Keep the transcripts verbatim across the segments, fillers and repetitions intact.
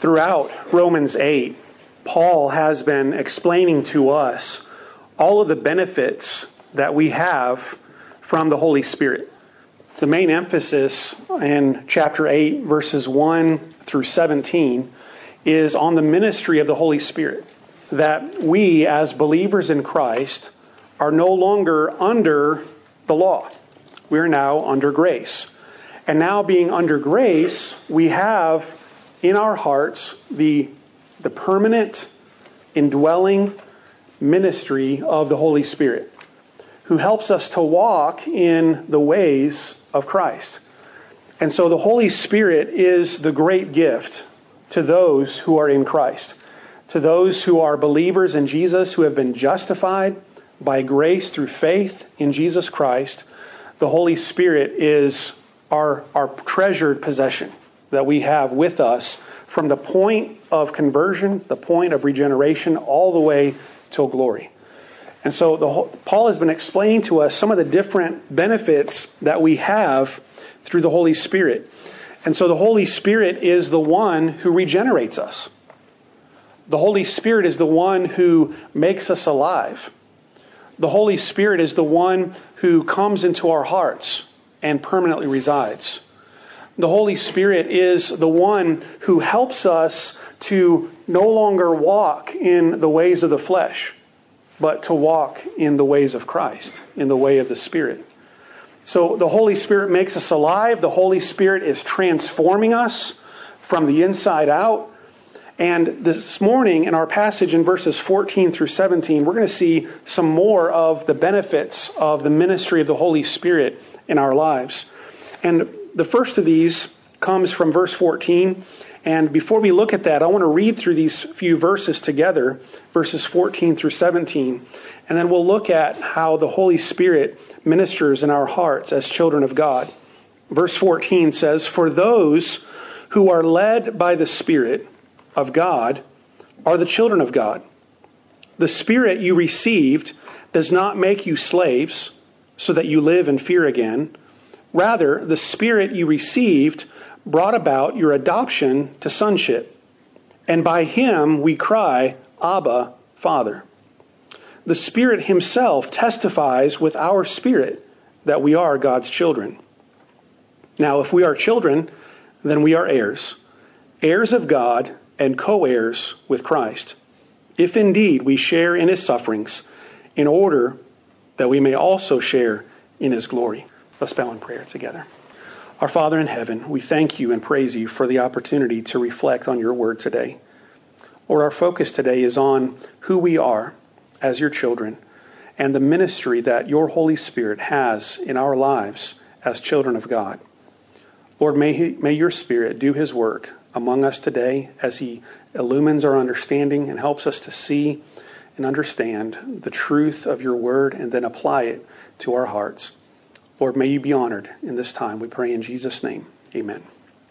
Throughout Romans eight, Paul has been explaining to us all of the benefits that we have from the Holy Spirit. The main emphasis in chapter eight, verses one through seventeen, is on the ministry of the Holy Spirit. That we, as believers in Christ, are no longer under the law. We are now under grace. And now being under grace, we have in our hearts the, the permanent, indwelling ministry of the Holy Spirit, who helps us to walk in the ways of Christ. And so the Holy Spirit is the great gift to those who are in Christ, to those who are believers in Jesus, who have been justified by grace through faith in Jesus Christ. The Holy Spirit is our, our treasured possession that we have with us from the point of conversion, the point of regeneration, all the way till glory. And so the whole, Paul has been explaining to us some of the different benefits that we have through the Holy Spirit. And so the Holy Spirit is the one who regenerates us. The Holy Spirit is the one who makes us alive. The Holy Spirit is the one who comes into our hearts and permanently resides. The Holy Spirit is the one who helps us to no longer walk in the ways of the flesh, but to walk in the ways of Christ, in the way of the Spirit. So the Holy Spirit makes us alive. The Holy Spirit is transforming us from the inside out. And this morning in our passage in verses fourteen through seventeen, we're going to see some more of the benefits of the ministry of the Holy Spirit in our lives. And the first of these comes from verse fourteen. And before we look at that, I want to read through these few verses together, verses fourteen through seventeen. And then we'll look at how the Holy Spirit ministers in our hearts as children of God. Verse fourteen says, "For those who are led by the Spirit of God are the children of God. The Spirit you received does not make you slaves so that you live in fear again. Rather, the Spirit you received brought about your adoption to sonship. And by him we cry, Abba, Father. The Spirit himself testifies with our spirit that we are God's children. Now, if we are children, then we are heirs, heirs of God and co-heirs with Christ, if indeed we share in his sufferings, in order that we may also share in his glory." Let's bow in prayer together. Our Father in heaven, we thank you and praise you for the opportunity to reflect on your word today. Lord, our focus today is on who we are as your children and the ministry that your Holy Spirit has in our lives as children of God. Lord, may he, may your Spirit do his work among us today as he illumines our understanding and helps us to see and understand the truth of your word and then apply it to our hearts. Lord, may you be honored in this time. We pray in Jesus' name. Amen.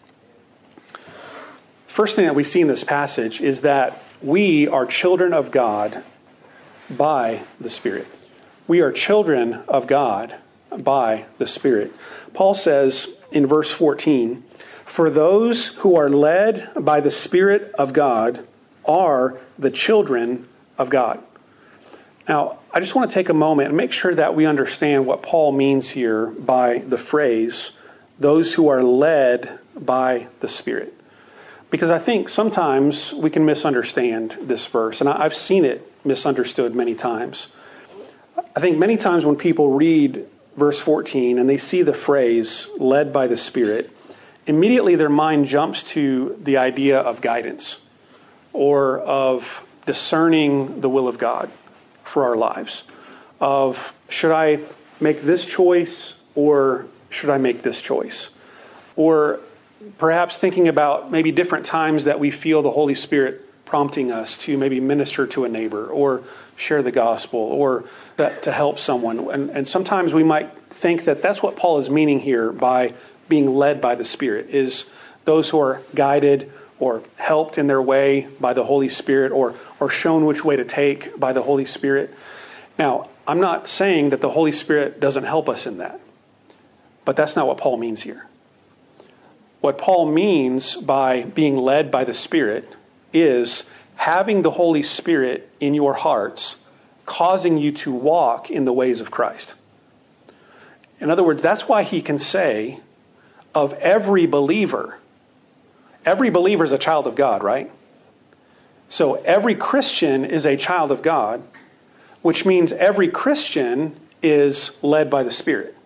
First thing that we see in this passage is that we are children of God by the Spirit. We are children of God by the Spirit. Paul says in verse fourteen, "For those who are led by the Spirit of God are the children of God." Now, I just want to take a moment and make sure that we understand what Paul means here by the phrase, "those who are led by the Spirit." Because I think sometimes we can misunderstand this verse, and I've seen it misunderstood many times. I think many times when people read verse fourteen and they see the phrase, "led by the Spirit," immediately their mind jumps to the idea of guidance or of discerning the will of God for our lives. Of, should I make this choice or should I make this choice? Or perhaps thinking about maybe different times that we feel the Holy Spirit prompting us to maybe minister to a neighbor or share the gospel or that to help someone. And, and sometimes we might think that that's what Paul is meaning here by being led by the Spirit, is those who are guided or helped in their way by the Holy Spirit or, or shown which way to take by the Holy Spirit. Now, I'm not saying that the Holy Spirit doesn't help us in that, but that's not what Paul means here. what Paul means by being led by the Spirit is having the Holy Spirit in your hearts, causing you to walk in the ways of Christ. In other words, that's why he can say of every believer, every believer is a child of God, right? So every Christian is a child of God, which means every Christian is led by the Spirit.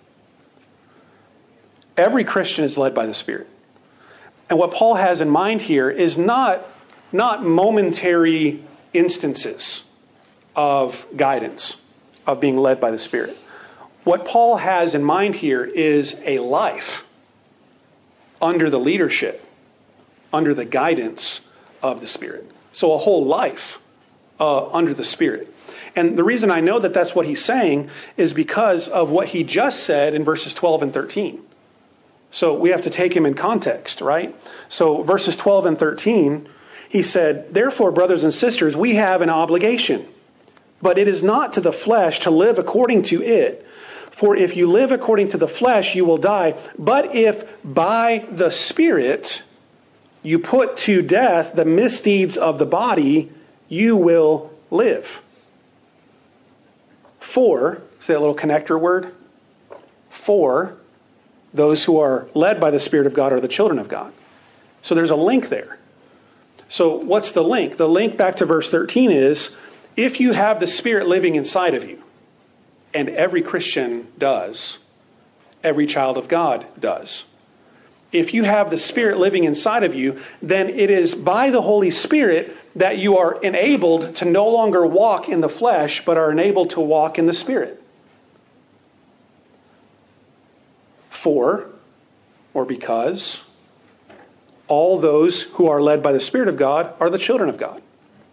Every Christian is led by the Spirit. And what Paul has in mind here is not, not momentary instances of guidance, of being led by the Spirit. What Paul has in mind here is a life under the leadership, under the guidance of the Spirit. So a whole life uh, under the Spirit. And the reason I know that that's what he's saying is because of what he just said in verses twelve and thirteen. So we have to take him in context, right? So verses twelve and thirteen, he said, "Therefore, brothers and sisters, we have an obligation, but it is not to the flesh to live according to it. For if you live according to the flesh, you will die. But if by the Spirit you put to death the misdeeds of the body, you will live." For, say that little connector word, for those who are led by the Spirit of God are the children of God. So there's a link there. So what's the link? The link back to verse thirteen is, if you have the Spirit living inside of you, and every Christian does, every child of God does. If you have the Spirit living inside of you, then it is by the Holy Spirit that you are enabled to no longer walk in the flesh, but are enabled to walk in the Spirit. For, or because, all those who are led by the Spirit of God are the children of God.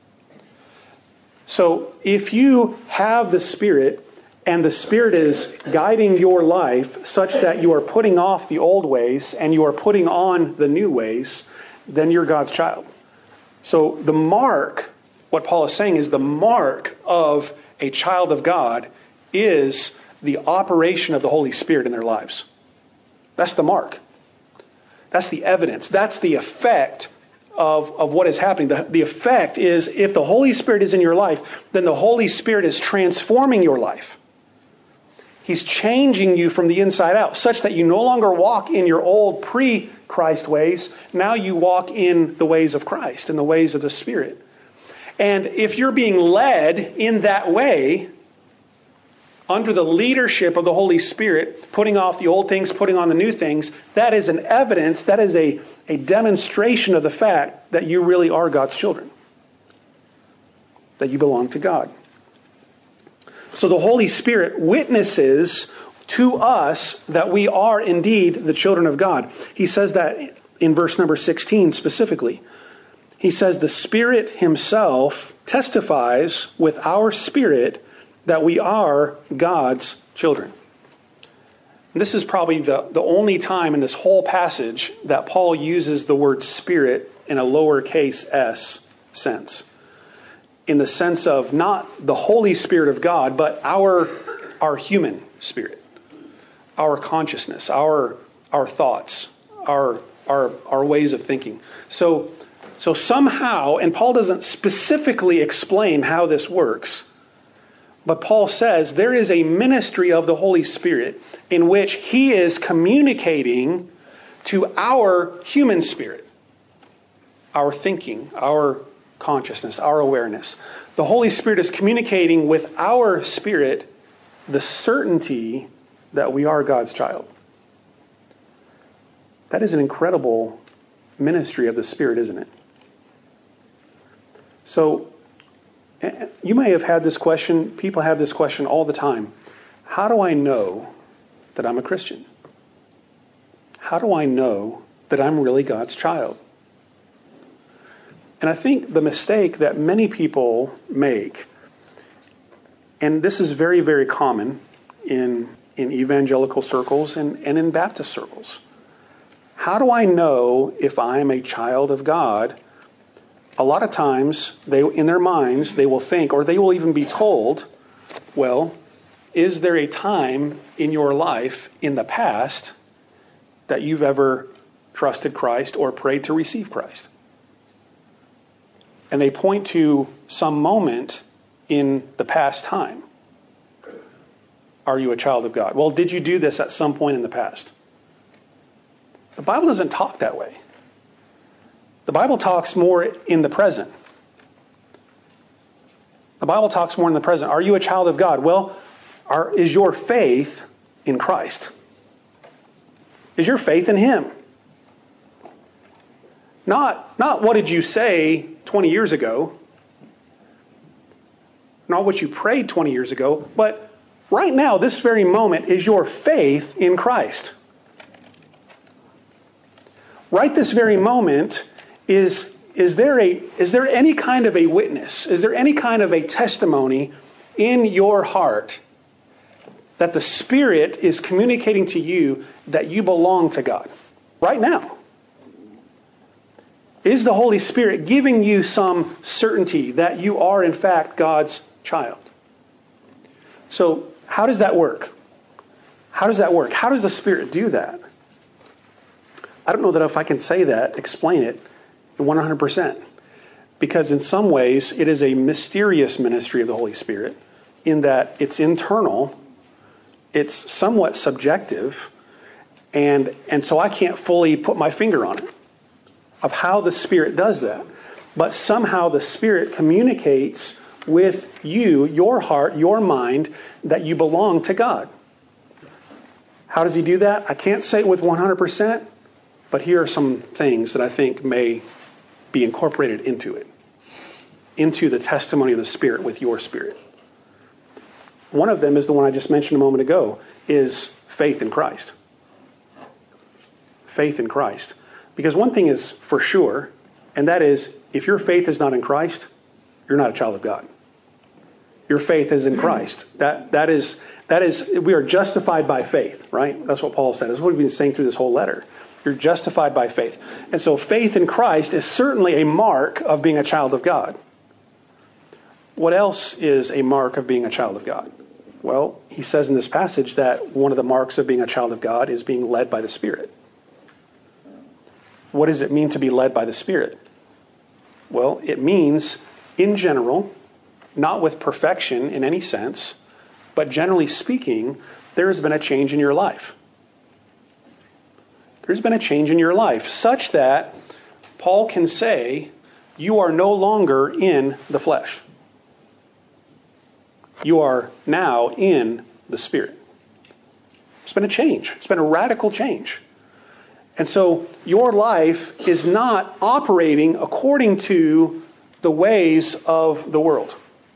So if you have the Spirit, and the Spirit is guiding your life such that you are putting off the old ways and you are putting on the new ways, then you're God's child. So the mark, what Paul is saying is the mark of a child of God is the operation of the Holy Spirit in their lives. That's the mark. That's the evidence. That's the effect of, of what is happening. The, the effect is, if the Holy Spirit is in your life, then the Holy Spirit is transforming your life. He's changing you from the inside out, such that you no longer walk in your old pre-Christ ways. Now you walk in the ways of Christ, in the ways of the Spirit. And if you're being led in that way, under the leadership of the Holy Spirit, putting off the old things, putting on the new things, that is an evidence, that is a, a demonstration of the fact that you really are God's children. That you belong to God. So the Holy Spirit witnesses to us that we are indeed the children of God. He says that in verse number sixteen specifically. He says, "The Spirit Himself testifies with our spirit that we are God's children." And this is probably the, the only time in this whole passage that Paul uses the word Spirit in a lowercase s sense. In the sense of not the Holy Spirit of God, but our, our human spirit, our consciousness, our, our thoughts, our, our, our ways of thinking. So, so somehow, and Paul doesn't specifically explain how this works, but Paul says there is a ministry of the Holy Spirit in which He is communicating to our human spirit, our thinking, our consciousness, our awareness. The Holy Spirit is communicating with our spirit the certainty that we are God's child. That is an incredible ministry of the Spirit, isn't it? So, you may have had this question, people have this question all the time. How do I know that I'm a Christian? How do I know that I'm really God's child? And I think the mistake that many people make, and this is very, very common in, in evangelical circles and, and in Baptist circles. How do I know if I'm a child of God? A lot of times, they in their minds, they will think, or they will even be told, well, is there a time in your life in the past that you've ever trusted Christ or prayed to receive Christ. And they point to some moment in the past time. Are you a child of God? Well, did you do this at some point in the past? The Bible doesn't talk that way. The Bible talks more in the present. The Bible talks more in the present. Are you a child of God? Well, are, is your faith in Christ? Is your faith in Him? Not, not what did you say twenty years ago, not what you prayed twenty years ago, but right now, this very moment, is your faith in Christ. Right this very moment, is, is, there a, is there any kind of a witness? Is there any kind of a testimony in your heart that the Spirit is communicating to you that you belong to God? Right now. Is the Holy Spirit giving you some certainty that you are, in fact, God's child? So, how does that work? How does that work? How does the Spirit do that? I don't know that if I can say that, explain it one hundred percent. Because in some ways, it is a mysterious ministry of the Holy Spirit in that it's internal, it's somewhat subjective, and, and so I can't fully put my finger on it of how the Spirit does that. But somehow the Spirit communicates with you, your heart, your mind, that you belong to God. How does He do that? I can't say it with one hundred percent, but here are some things that I think may be incorporated into it, into the testimony of the Spirit with your spirit. One of them is the one I just mentioned a moment ago, is faith in Christ. Faith in Christ. Because one thing is for sure, and that is, if your faith is not in Christ, you're not a child of God. Your faith is in Christ. That that is that is we are justified by faith, right? That's what Paul said. That's what we've been saying through this whole letter. You're justified by faith. And so faith in Christ is certainly a mark of being a child of God. What else is a mark of being a child of God? Well, he says in this passage that one of the marks of being a child of God is being led by the Spirit. What does it mean to be led by the Spirit? Well, it means, in general, not with perfection in any sense, but generally speaking, there has been a change in your life. There's been a change in your life such that Paul can say, you are no longer in the flesh. You are now in the Spirit. It's been a change. It's been a radical change. And so your life is not operating according to the ways of the world.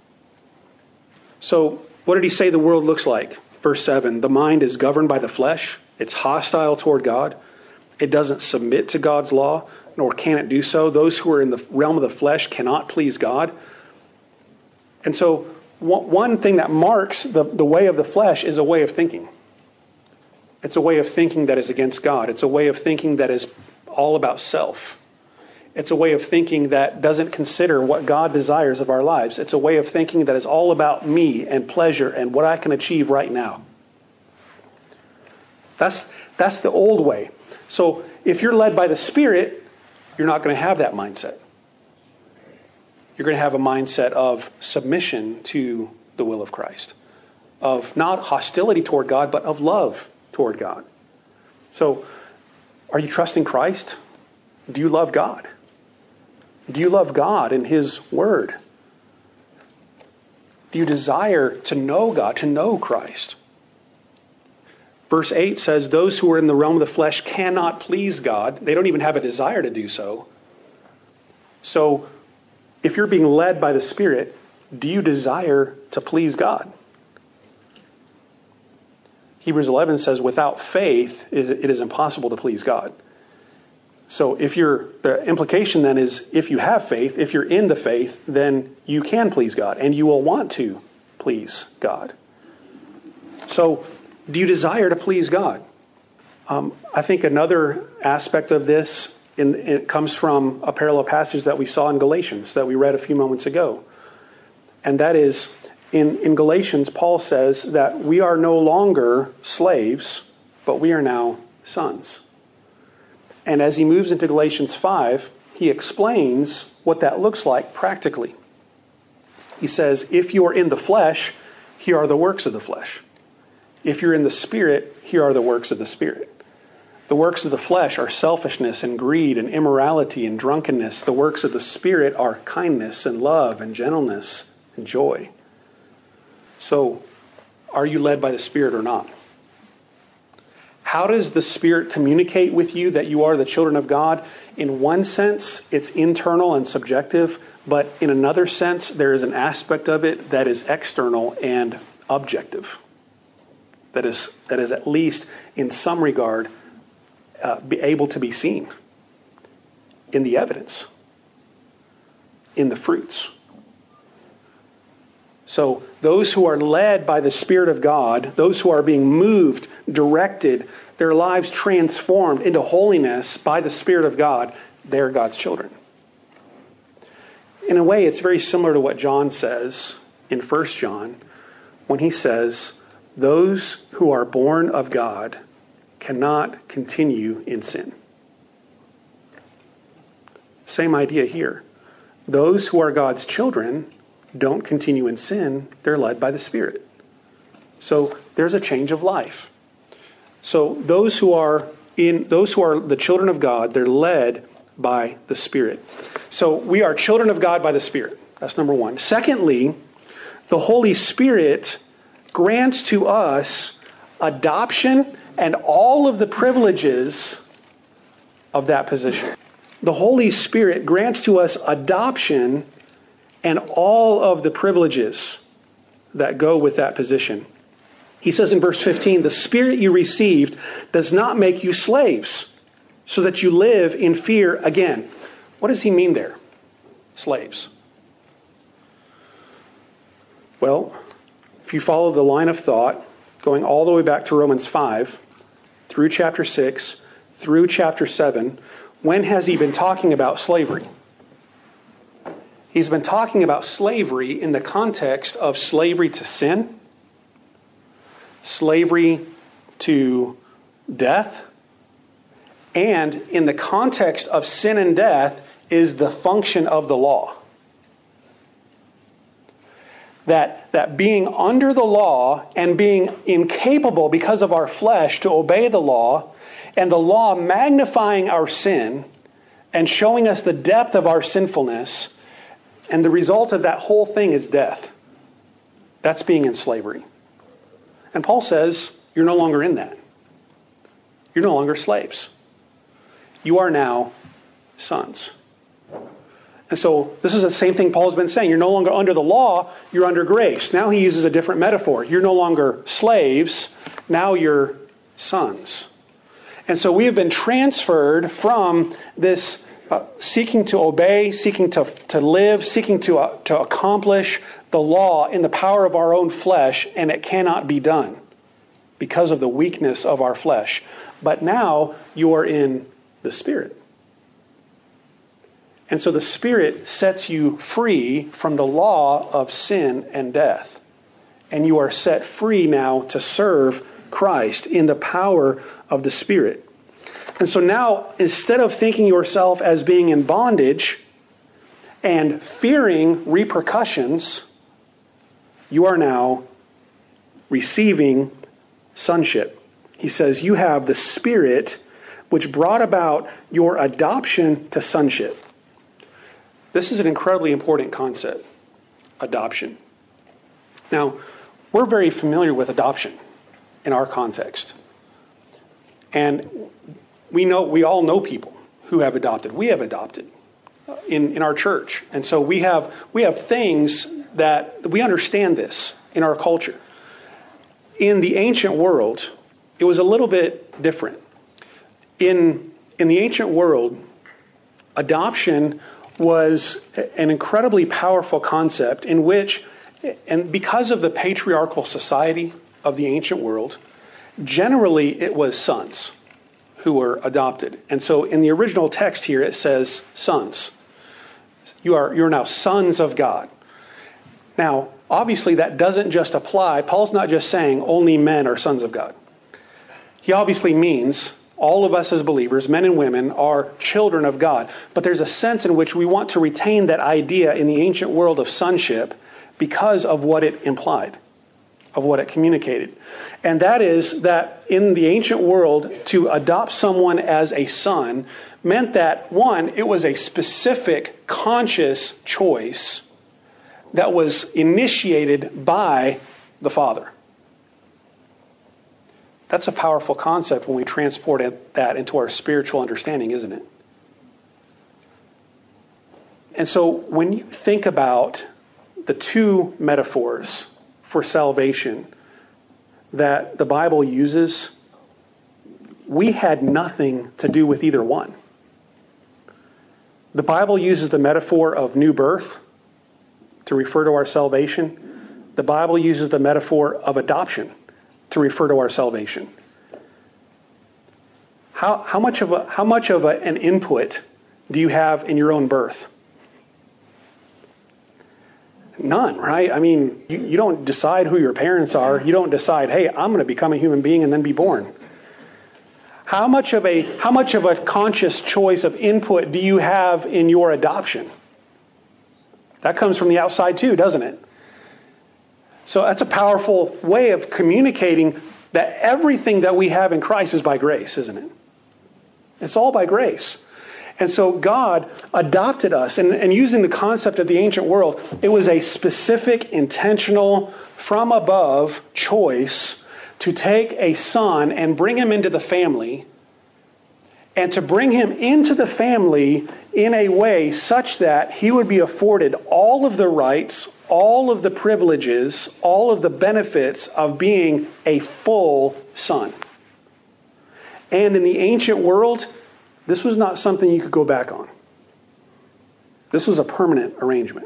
So what did he say the world looks like? Verse seven, the mind is governed by the flesh. It's hostile toward God. It doesn't submit to God's law, nor can it do so. Those who are in the realm of the flesh cannot please God. And so one thing that marks the, the way of the flesh is a way of thinking. It's a way of thinking that is against God. It's a way of thinking that is all about self. It's a way of thinking that doesn't consider what God desires of our lives. It's a way of thinking that is all about me and pleasure and what I can achieve right now. That's, that's the old way. So if you're led by the Spirit, you're not going to have that mindset. You're going to have a mindset of submission to the will of Christ. Of not hostility toward God, but of love toward God. So, are you trusting Christ? Do you love God? Do you love God and His Word? Do you desire to know God, to know Christ? Verse eight says, those who are in the realm of the flesh cannot please God. They don't even have a desire to do so. So, if you're being led by the Spirit, do you desire to please God? Hebrews eleven says, without faith, it is impossible to please God. So if you're, the implication then is, if you have faith, if you're in the faith, then you can please God, and you will want to please God. So, do you desire to please God? Um, I think another aspect of this, in, it comes from a parallel passage that we saw in Galatians, that we read a few moments ago. And that is, In, in Galatians, Paul says that we are no longer slaves, but we are now sons. And as he moves into Galatians five, he explains what that looks like practically. He says, if you are in the flesh, here are the works of the flesh. If you're in the Spirit, here are the works of the Spirit. The works of the flesh are selfishness and greed and immorality and drunkenness. The works of the Spirit are kindness and love and gentleness and joy. So, are you led by the Spirit or not? How does the Spirit communicate with you that you are the children of God? In one sense, it's internal and subjective, but in another sense, there is an aspect of it that is external and objective. That is, that is at least in some regard uh, be able to be seen in the evidence, in the fruits. So those who are led by the Spirit of God, those who are being moved, directed, their lives transformed into holiness by the Spirit of God, they're God's children. In a way, it's very similar to what John says in First John when he says, those who are born of God cannot continue in sin. Same idea here. Those who are God's children don't continue in sin. They're led by the Spirit. So there's a change of life. So those who are in those who are the children of God, they're led by the Spirit. So we are children of God by the Spirit. That's number one. Secondly, the Holy Spirit grants to us adoption and all of the privileges of that position. The Holy Spirit grants to us adoption and all of the privileges that go with that position. He says in verse fifteen, the Spirit you received does not make you slaves, so that you live in fear again. What does he mean there? Slaves. Well, if you follow the line of thought, going all the way back to Romans five, through chapter six, through chapter seven, when has he been talking about slavery? He's been talking about slavery in the context of slavery to sin, slavery to death, and in the context of sin and death is the function of the law. That, that being under the law and being incapable because of our flesh to obey the law, and the law magnifying our sin and showing us the depth of our sinfulness, and the result of that whole thing is death. That's being in slavery. And Paul says, you're no longer in that. You're no longer slaves. You are now sons. And so this is the same thing Paul's been saying. You're no longer under the law, you're under grace. Now he uses a different metaphor. You're no longer slaves, now you're sons. And so we have been transferred from this uh, seeking to obey, seeking to, to live, seeking to, uh, to accomplish the law in the power of our own flesh, and it cannot be done because of the weakness of our flesh. But now you are in the Spirit. And so the Spirit sets you free from the law of sin and death. And you are set free now to serve Christ in the power of the Spirit. And so now, instead of thinking yourself as being in bondage and fearing repercussions, you are now receiving sonship. He says, you have the Spirit which brought about your adoption to sonship. This is an incredibly important concept, adoption. Now, we're very familiar with adoption in our context. And we know, we all know people who have adopted. We have adopted in, in our church. And so we have, we have things that we understand this in our culture. In the ancient world, it was a little bit different. In, in the ancient world, adoption was an incredibly powerful concept in which, and because of the patriarchal society of the ancient world, generally it was sons who were adopted. And so in the original text here it says sons. You are you're now sons of God. Now, obviously that doesn't just apply. Paul's not just saying only men are sons of God. He obviously means all of us as believers, men and women, are children of God. But there's a sense in which we want to retain that idea in the ancient world of sonship because of what it implied, of what it communicated. And that is that in the ancient world, to adopt someone as a son meant that, one, it was a specific conscious choice that was initiated by the father. That's a powerful concept when we transport it, that into our spiritual understanding, isn't it? And so when you think about the two metaphors for salvation that the Bible uses, we had nothing to do with either one. The Bible uses the metaphor of new birth to refer to our salvation. The Bible uses the metaphor of adoption to refer to our salvation. How, how much of a, how much of a, an input do you have in your own birth? None, right? I mean, you, you don't decide who your parents are. You don't decide, hey, I'm going to become a human being and then be born. How much of a how much of a conscious choice of input do you have in your adoption? That comes from the outside too, doesn't it? So that's a powerful way of communicating that everything that we have in Christ is by grace, isn't it? It's all by grace. And so God adopted us, and, and using the concept of the ancient world, it was a specific, intentional, from above choice to take a son and bring him into the family, and to bring him into the family in a way such that he would be afforded all of the rights, all of the privileges, all of the benefits of being a full son. And in the ancient world, this was not something you could go back on. This was a permanent arrangement.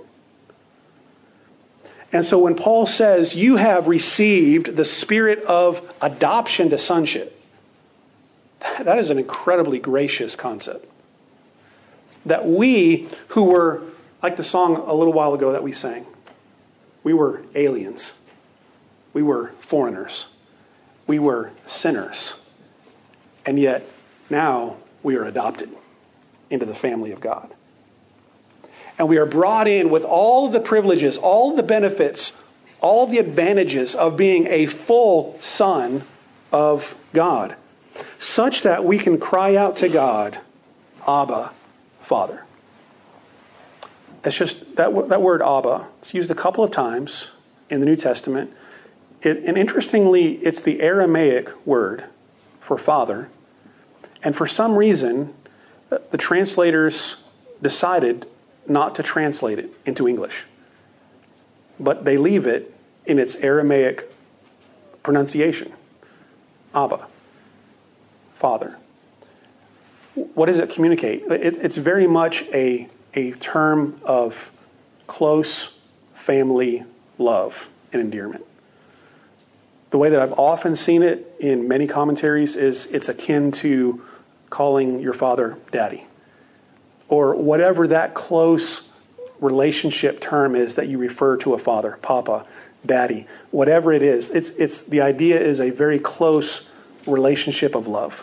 And so when Paul says, you have received the spirit of adoption to sonship, that is an incredibly gracious concept. That we, who were, like the song a little while ago that we sang, we were aliens. We were foreigners. We were sinners. And yet, now we are adopted into the family of God. And we are brought in with all the privileges, all the benefits, all the advantages of being a full son of God, such that we can cry out to God, Abba, Father. It's just that, that word Abba, it's used a couple of times in the New Testament. It, and interestingly, it's the Aramaic word for father. And for some reason, the translators decided not to translate it into English. But they leave it in its Aramaic pronunciation. Abba, Father. What does it communicate? It, it's very much a, a term of close family love and endearment. The way that I've often seen it in many commentaries is it's akin to calling your father daddy, or whatever that close relationship term is that you refer to a father, papa, daddy, whatever it is. It's it's the idea is a very close relationship of love.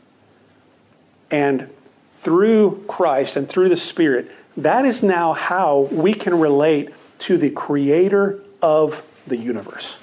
And through Christ and through the Spirit, that is now how we can relate to the creator of the universe.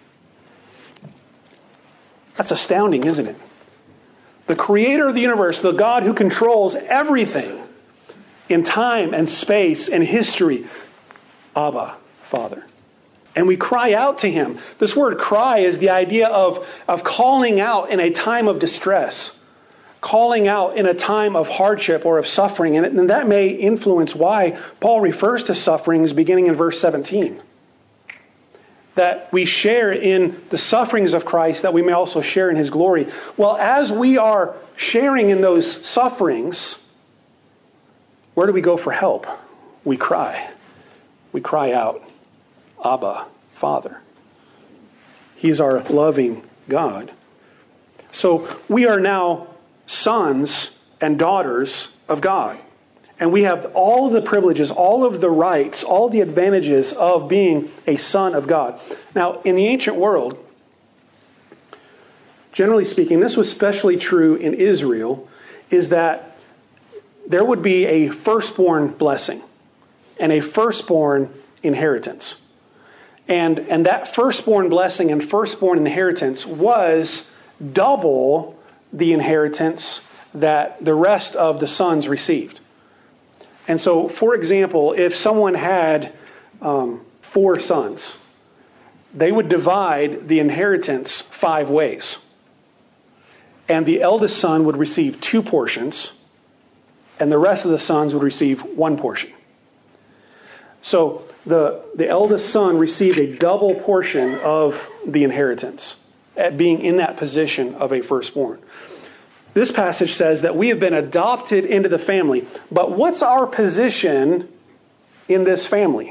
That's astounding, isn't it? The creator of the universe, the God who controls everything in time and space and history, Abba, Father. And we cry out to him. This word cry is the idea of, of calling out in a time of distress, calling out in a time of hardship or of suffering. And, and that may influence why Paul refers to sufferings beginning in verse seventeen. That we share in the sufferings of Christ, that we may also share in his glory. Well, as we are sharing in those sufferings, where do we go for help? We cry. We cry out, Abba, Father. He's our loving God. So we are now sons and daughters of God. And we have all of the privileges, all of the rights, all the advantages of being a son of God. Now, in the ancient world, generally speaking, this was especially true in Israel, is that there would be a firstborn blessing and a firstborn inheritance. And, and that firstborn blessing and firstborn inheritance was double the inheritance that the rest of the sons received. And so, for example, if someone had um, four sons, they would divide the inheritance five ways. And the eldest son would receive two portions, and the rest of the sons would receive one portion. So the, the eldest son received a double portion of the inheritance, at being in that position of a firstborn. This passage says that we have been adopted into the family. But what's our position in this family?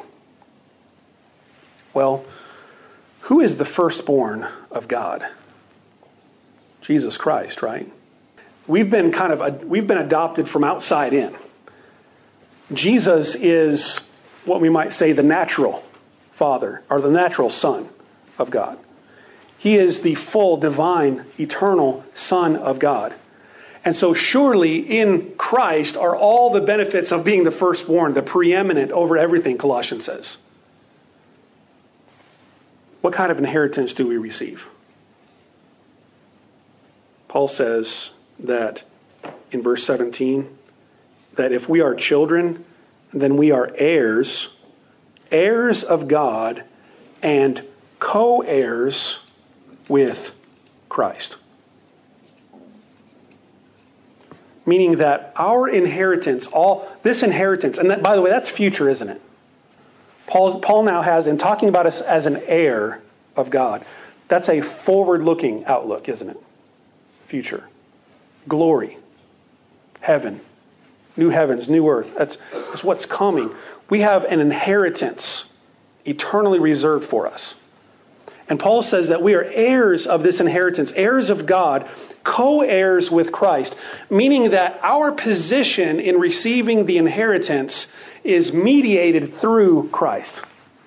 Well, who is the firstborn of God? Jesus Christ, right? We've been kind of we've been adopted from outside in. Jesus is what we might say the natural father or the natural son of God. He is the full, divine, eternal Son of God. And so surely in Christ are all the benefits of being the firstborn, the preeminent over everything, Colossians says. What kind of inheritance do we receive? Paul says that in verse seventeen, that if we are children, then we are heirs, heirs of God, and co-heirs with Christ. Meaning that our inheritance, all this inheritance, and that, by the way, that's future, isn't it? Paul, Paul now has, in talking about us as an heir of God, that's a forward-looking outlook, isn't it? Future. Glory. Heaven. New heavens, new earth. That's, that's what's coming. We have an inheritance eternally reserved for us. And Paul says that we are heirs of this inheritance, heirs of God, co-heirs with Christ, meaning that our position in receiving the inheritance is mediated through Christ.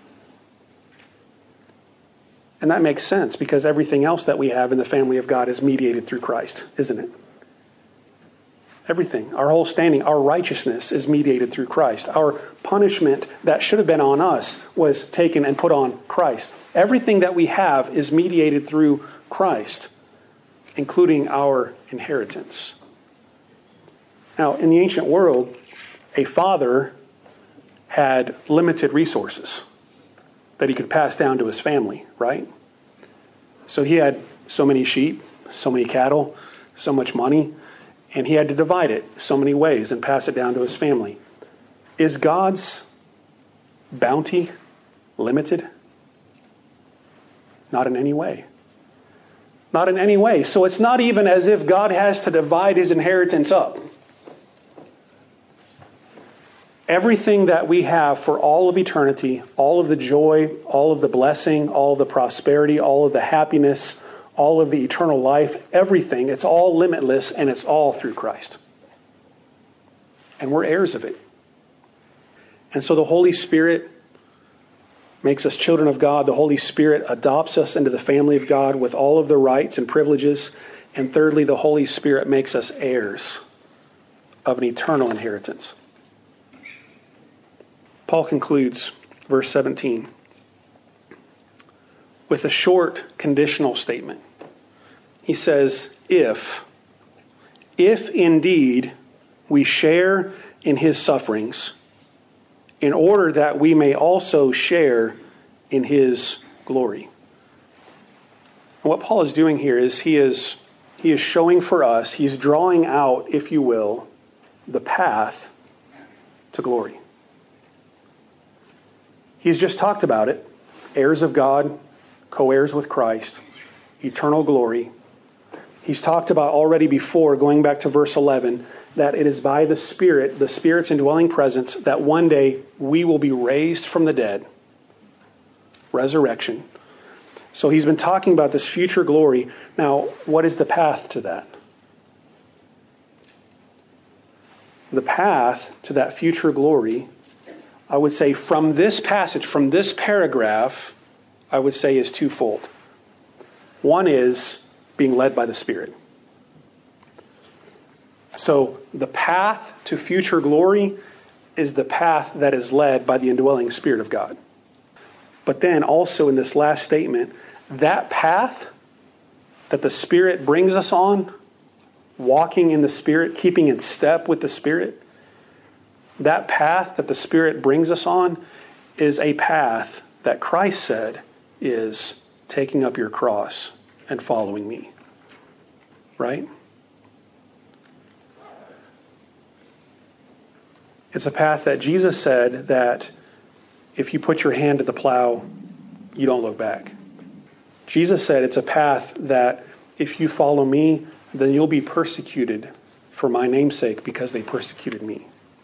And that makes sense because everything else that we have in the family of God is mediated through Christ, isn't it? Everything, our whole standing, our righteousness is mediated through Christ. Our punishment that should have been on us was taken and put on Christ. Everything that we have is mediated through Christ, including our inheritance. Now, in the ancient world, a father had limited resources that he could pass down to his family, right? So he had so many sheep, so many cattle, so much money, and he had to divide it so many ways and pass it down to his family. Is God's bounty limited? Not in any way. Not in any way. So it's not even as if God has to divide his inheritance up. Everything that we have for all of eternity, all of the joy, all of the blessing, all of the prosperity, all of the happiness, all of the eternal life, everything, it's all limitless and it's all through Christ. And we're heirs of it. And so the Holy Spirit makes us children of God. The Holy Spirit adopts us into the family of God with all of the rights and privileges. And thirdly, the Holy Spirit makes us heirs of an eternal inheritance. Paul concludes verse seventeen with a short conditional statement. He says, if, if indeed we share in his sufferings, in order that we may also share in his glory. And what Paul is doing here is he is he is showing for us, he's drawing out, if you will, the path to glory. He's just talked about it. Heirs of God, co-heirs with Christ, eternal glory. He's talked about already before, going back to verse eleven, that it is by the Spirit, the Spirit's indwelling presence, that one day we will be raised from the dead. Resurrection. So he's been talking about this future glory. Now, what is the path to that? The path to that future glory, I would say from this passage, from this paragraph, I would say is twofold. One is being led by the Spirit. So the path to future glory is the path that is led by the indwelling Spirit of God. But then also in this last statement, that path that the Spirit brings us on, walking in the Spirit, keeping in step with the Spirit, that path that the Spirit brings us on is a path that Christ said is taking up your cross and following me. Right? It's a path that Jesus said that if you put your hand to the plow, you don't look back. Jesus said it's a path that if you follow me, then you'll be persecuted for my name's sake because they persecuted me.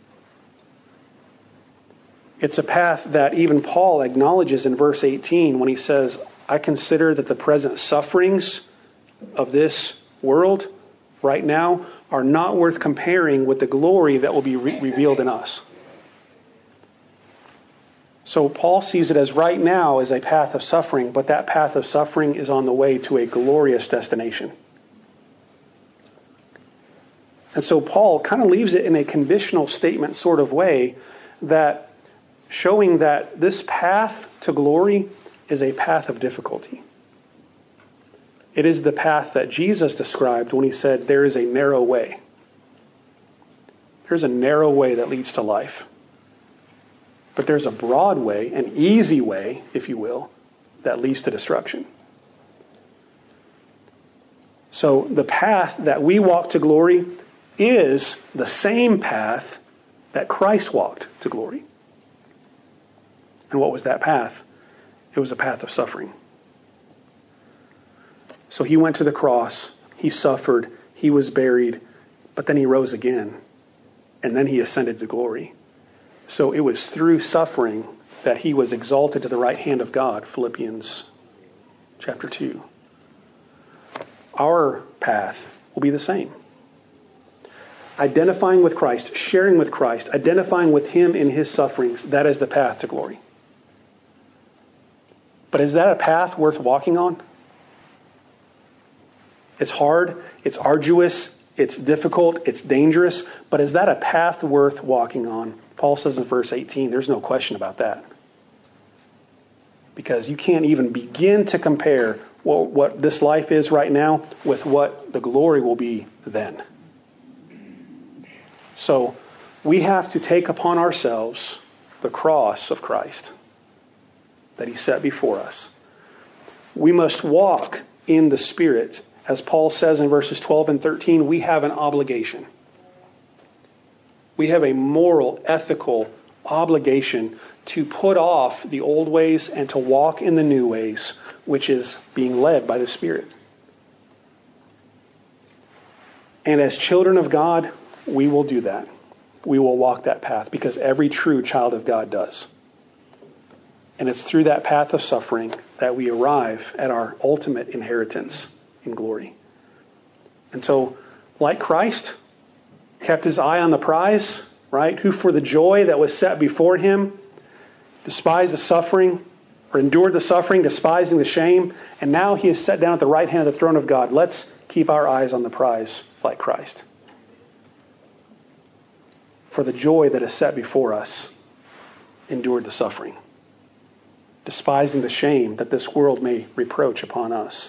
It's a path that even Paul acknowledges in verse eighteen when he says, I consider that the present sufferings of this world right now are not worth comparing with the glory that will be re- revealed in us. So Paul sees it as right now as a path of suffering, but that path of suffering is on the way to a glorious destination. And so Paul kind of leaves it in a conditional statement sort of way, that showing that this path to glory is a path of difficulty. It is the path that Jesus described when he said there is a narrow way. There's a narrow way that leads to life. But there's a broad way, an easy way, if you will, that leads to destruction. So the path that we walk to glory is the same path that Christ walked to glory. And what was that path? It was a path of suffering. So he went to the cross, he suffered, he was buried, but then he rose again, and then he ascended to glory. So it was through suffering that he was exalted to the right hand of God, Philippians chapter two. Our path will be the same. Identifying with Christ, sharing with Christ, identifying with him in his sufferings, that is the path to glory. But is that a path worth walking on? It's hard, it's arduous, it's difficult, it's dangerous, but is that a path worth walking on? Paul says in verse eighteen, there's no question about that. Because you can't even begin to compare what, what this life is right now with what the glory will be then. So we have to take upon ourselves the cross of Christ that he set before us. We must walk in the Spirit. As Paul says in verses twelve and thirteen, we have an obligation. We have a moral, ethical obligation to put off the old ways and to walk in the new ways, which is being led by the Spirit. And as children of God, we will do that. We will walk that path because every true child of God does. And it's through that path of suffering that we arrive at our ultimate inheritance in glory. And so, like Christ, kept his eye on the prize, right? Who for the joy that was set before him, despised the suffering, or endured the suffering, despising the shame, and now he is set down at the right hand of the throne of God. Let's keep our eyes on the prize like Christ. For the joy that is set before us, endured the suffering, despising the shame that this world may reproach upon us,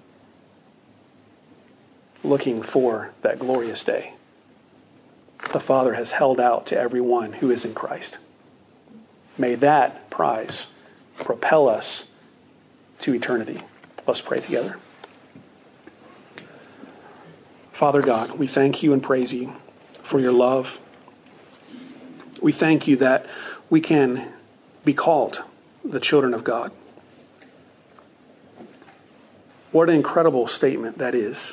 looking for that glorious day the Father has held out to everyone who is in Christ. May that prize propel us to eternity. Let's pray together. Father God, we thank you and praise you for your love. We thank you that we can be called the children of God. What an incredible statement that is.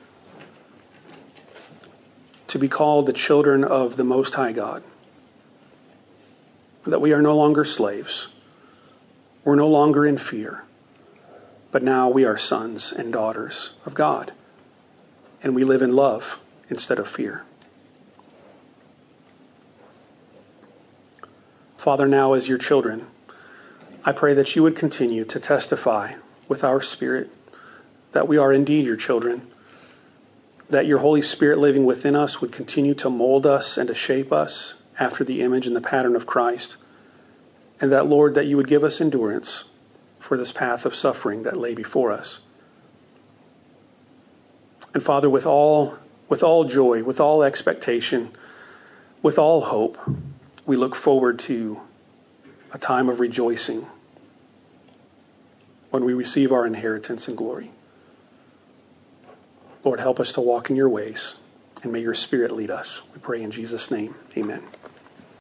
To be called the children of the Most High God. That we are no longer slaves. We're no longer in fear. But now we are sons and daughters of God. And we live in love instead of fear. Father, now as your children, I pray that you would continue to testify with our spirit that we are indeed your children, that your Holy Spirit living within us would continue to mold us and to shape us after the image and the pattern of Christ. And that, Lord, that you would give us endurance for this path of suffering that lay before us. And Father, with all, with all joy, with all expectation, with all hope, we look forward to a time of rejoicing when we receive our inheritance in glory. Lord, help us to walk in your ways, and may your Spirit lead us. We pray in Jesus' name. Amen.